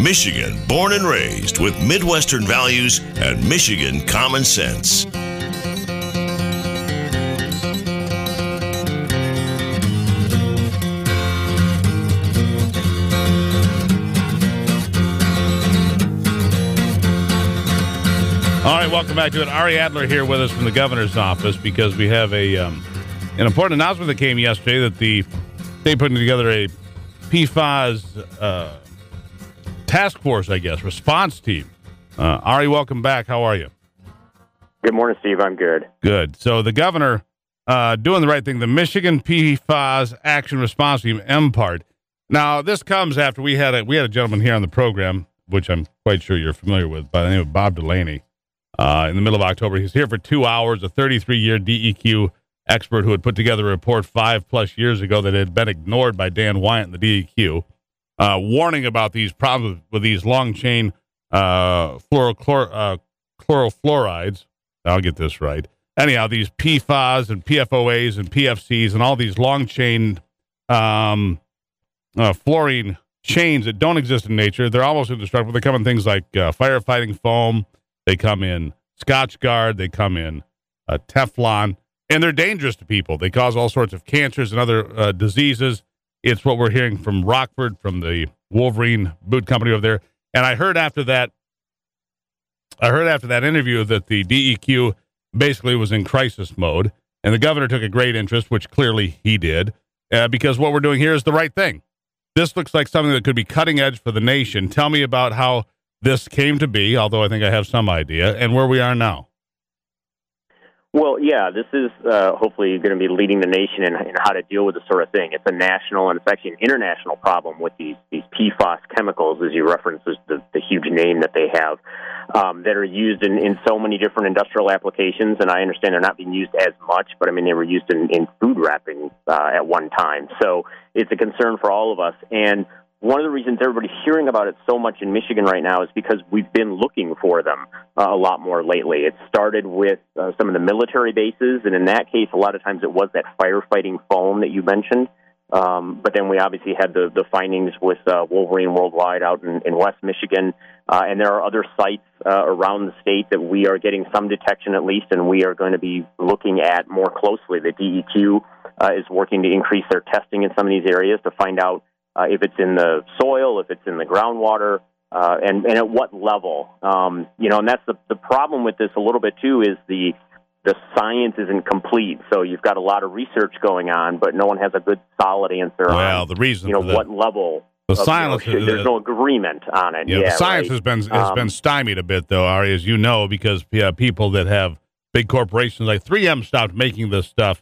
Michigan born and raised with Midwestern values and Michigan common sense. All right, welcome back to it. Ari Adler here with us from the governor's office because we have an important announcement that came yesterday that the state putting together a PFAS task force, I guess, response team. Ari, welcome back. How are you? Good morning, Steve. I'm good. Good. So the governor doing the right thing, the Michigan PFAS Action Response Team, MPART. Now, this comes after we had a gentleman here on the program, which I'm quite sure you're familiar with, by the name of Bob Delaney. In the middle of October, he's here for 2 hours, a 33-year DEQ expert who had put together a report 5+ years ago that had been ignored by Dan Wyant and the DEQ, warning about these problems with these long-chain chlorofluorides. I'll get this right. Anyhow, these PFAS and PFOAs and PFCs and all these long-chain fluorine chains that don't exist in nature, they're almost indestructible. They come in things like firefighting foam. They come in Scotchgard. They come in Teflon. And they're dangerous to people. They cause all sorts of cancers and other diseases. It's what we're hearing from Rockford, from the Wolverine boot company over there. And I heard after that interview that the DEQ basically was in crisis mode. And the governor took a great interest, which clearly he did, because what we're doing here is the right thing. This looks like something that could be cutting edge for the nation. Tell me about how this came to be, although I think I have some idea, and where we are now. Well, yeah, this is hopefully going to be leading the nation in how to deal with this sort of thing. It's a national and it's actually an international problem with these PFAS chemicals, as you referenced, the huge name that they have, that are used in so many different industrial applications. And I understand they're not being used as much, but I mean, they were used in food wrapping at one time. So it's a concern for all of us. And one of the reasons everybody's hearing about it so much in Michigan right now is because we've been looking for them a lot more lately. It started with some of the military bases, and in that case, a lot of times it was that firefighting foam that you mentioned. But then we obviously had the findings with Wolverine Worldwide out in West Michigan, and there are other sites around the state that we are getting some detection at least, and we are going to be looking at more closely. The DEQ is working to increase their testing in some of these areas to find out if it's in the soil, if it's in the groundwater, and at what level. And that's the problem with this a little bit, too, is the science isn't complete. So you've got a lot of research going on, but no one has a good, solid answer on, the reason what level. The science, there's no agreement on it. Yeah, the science has been stymied a bit, though, Ari, as you know, because people that have big corporations like 3M stopped making this stuff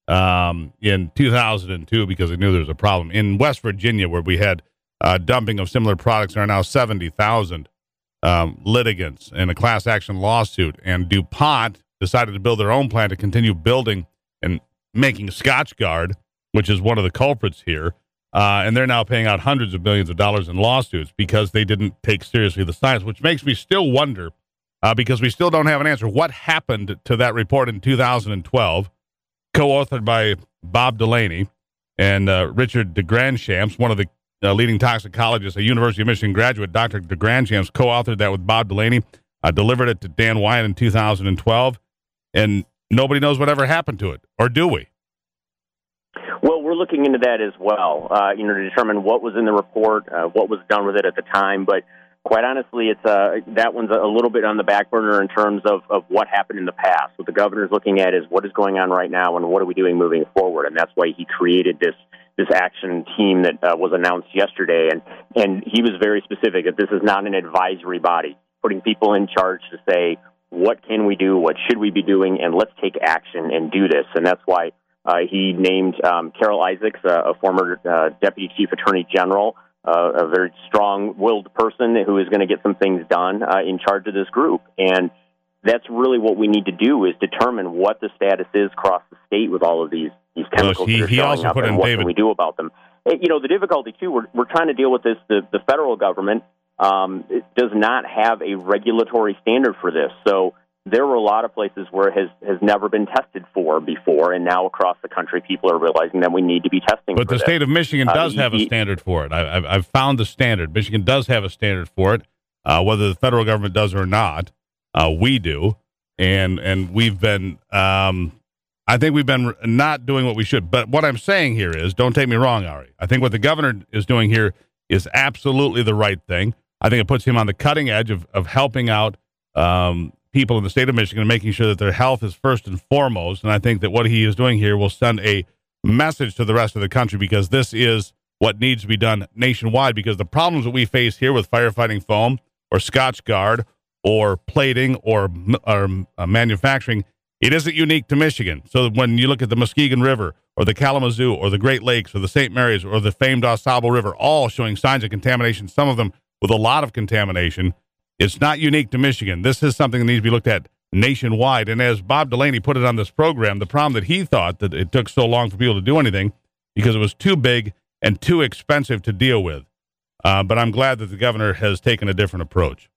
in 2002 because they knew there was a problem. In West Virginia, where we had dumping of similar products, there are now 70,000 litigants in a class action lawsuit. And DuPont decided to build their own plant to continue building and making Scotchgard, which is one of the culprits here. And they're now paying out hundreds of millions of dollars in lawsuits because they didn't take seriously the science, which makes me still wonder, because we still don't have an answer, what happened to that report in 2012, co-authored by Bob Delaney and Richard DeGranchamps, one of the leading toxicologists, a University of Michigan graduate. Dr. DeGranchamps co-authored that with Bob Delaney, delivered it to Dan Wyant in 2012, and nobody knows whatever happened to it, or do we? Well, we're looking into that as well, to determine what was in the report, what was done with it at the time. But quite honestly, it's that one's a little bit on the back burner in terms of what happened in the past. What the governor's looking at is what is going on right now and what are we doing moving forward. And that's why he created this action team that was announced yesterday. And he was very specific that this is not an advisory body, putting people in charge to say, what can we do, what should we be doing, and let's take action and do this. And that's why he named Carol Isaacs, a former Deputy Chief Attorney General, a very strong-willed person who is going to get some things done in charge of this group. And that's really what we need to do, is determine what the status is across the state with all of these chemicals that are showing up, and what can we do about them. The difficulty, too, we're trying to deal with this. The federal government does not have a regulatory standard for this. So there were a lot of places where it has never been tested for before, and now across the country, people are realizing that we need to be testing for But the this. state of Michigan does have a standard for it. I've found the standard. Michigan does have a standard for it, whether the federal government does or not. We do, and we've been. I think we've been not doing what we should. But what I'm saying here is, don't take me wrong, Ari. I think what the governor is doing here is absolutely the right thing. I think it puts him on the cutting edge of helping out people in the state of Michigan and making sure that their health is first and foremost. And I think that what he is doing here will send a message to the rest of the country, because this is what needs to be done nationwide, because the problems that we face here with firefighting foam or Scotch Guard or plating or manufacturing, it isn't unique to Michigan. So when you look at the Muskegon River or the Kalamazoo or the Great Lakes or the St. Mary's or the famed DuSable River, all showing signs of contamination, some of them with a lot of contamination, it's not unique to Michigan. This is something that needs to be looked at nationwide. And as Bob Delaney put it on this program, the problem that he thought that it took so long for people to do anything because it was too big and too expensive to deal with. But I'm glad that the governor has taken a different approach.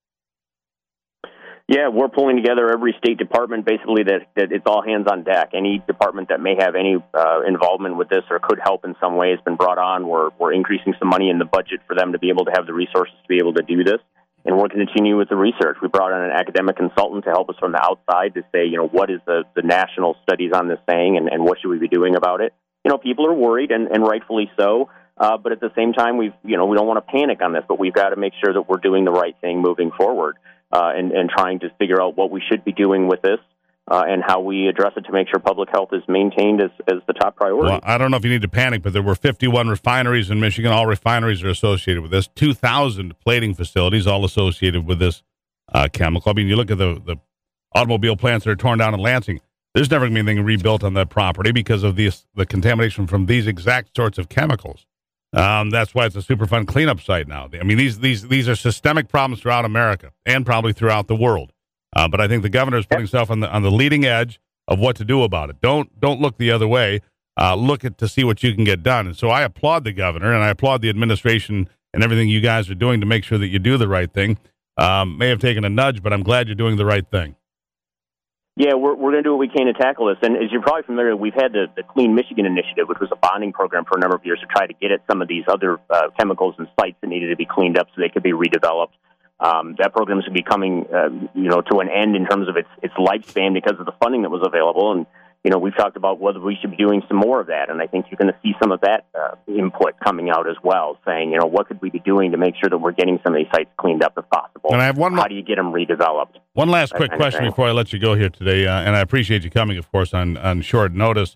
Yeah, we're pulling together every state department, basically, that it's all hands on deck. Any department that may have any involvement with this or could help in some way has been brought on. We're increasing some money in the budget for them to be able to have the resources to be able to do this. And we're going to continue with the research. We brought on an academic consultant to help us from the outside to say, what is the national studies on this saying, and what should we be doing about it? People are worried, and rightfully so. But at the same time, we don't want to panic on this, but we've got to make sure that we're doing the right thing moving forward, and trying to figure out what we should be doing with this, and how we address it to make sure public health is maintained as the top priority. Well, I don't know if you need to panic, but there were 51 refineries in Michigan. All refineries are associated with this. 2,000 plating facilities, all associated with this chemical. I mean, you look at the automobile plants that are torn down in Lansing. There's never going to be anything rebuilt on that property because of the contamination from these exact sorts of chemicals. That's why it's a Superfund cleanup site now. I mean, these are systemic problems throughout America and probably throughout the world. But I think the governor is putting himself on the leading edge of what to do about it. Don't look the other way. Look to see what you can get done. And so I applaud the governor, and I applaud the administration and everything you guys are doing to make sure that you do the right thing. May have taken a nudge, but I'm glad you're doing the right thing. Yeah, we're going to do what we can to tackle this. And as you're probably familiar, we've had the Clean Michigan Initiative, which was a bonding program for a number of years to try to get at some of these other chemicals and sites that needed to be cleaned up so they could be redeveloped. That program is coming, to an end in terms of its lifespan because of the funding that was available. And, we've talked about whether we should be doing some more of that. And I think you're going to see some of that input coming out as well, saying, what could we be doing to make sure that we're getting some of these sites cleaned up if possible? And I have one more. How do you get them redeveloped? One last quick question before I let you go here today. And I appreciate you coming, of course, on short notice.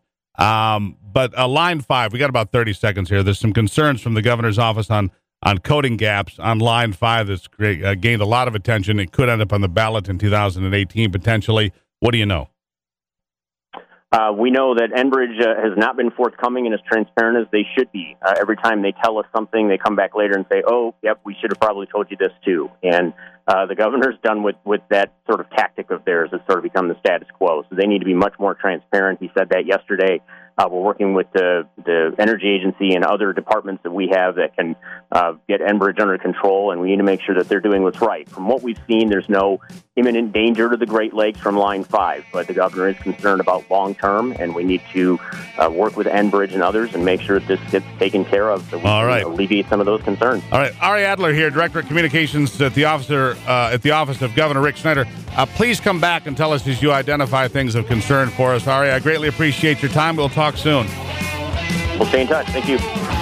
But line 5, we got about 30 seconds here. There's some concerns from the governor's office on coding gaps on line 5 that's gained a lot of attention. It could end up on the ballot in 2018, potentially. What do you know? We know that Enbridge has not been forthcoming and as transparent as they should be. Every time they tell us something, they come back later and say, oh, yep, we should have probably told you this too. And the governor's done with that sort of tactic of theirs. It's sort of become the status quo. So they need to be much more transparent. He said that yesterday. We're working with the Energy Agency and other departments that we have that can get Enbridge under control, and we need to make sure that they're doing what's right. From what we've seen, there's no imminent danger to the Great Lakes from Line 5, but the governor is concerned about long-term, and we need to work with Enbridge and others and make sure that this gets taken care of so we can alleviate some of those concerns. All right. Ari Adler here, Director of Communications at the office of Governor Rick Snyder. Please come back and tell us as you identify things of concern for us. Ari, I greatly appreciate your time. We'll talk soon. We'll stay in touch. Thank you.